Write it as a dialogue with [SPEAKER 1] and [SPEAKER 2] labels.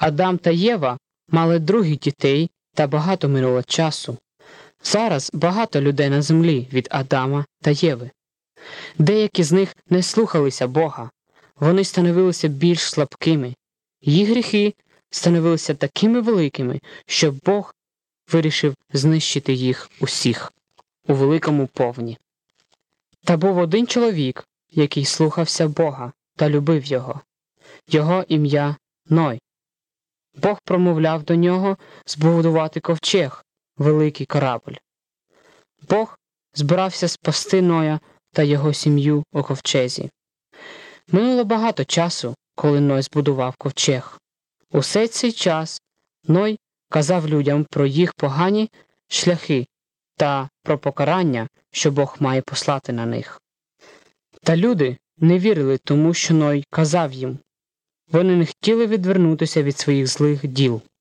[SPEAKER 1] Адам та Єва мали других дітей та багато минуло часу. Зараз багато людей на землі від Адама та Єви. Деякі з них не слухалися Бога. Вони становилися більш слабкими. Їх гріхи становилися такими великими, що Бог вирішив знищити їх усіх у великому повні. Та був один чоловік, який слухався Бога та любив Його. Його ім'я Ной. Бог промовляв до нього збудувати ковчег, великий корабль. Бог збирався спасти Ноя та його сім'ю у ковчезі. Минуло багато часу, коли Ной збудував ковчег. Усе цей час Ной казав людям про їх погані шляхи та про покарання, що Бог має послати на них. Та люди не вірили тому, що Ной казав їм. Вони не хотіли відвернутися від своїх злих діл.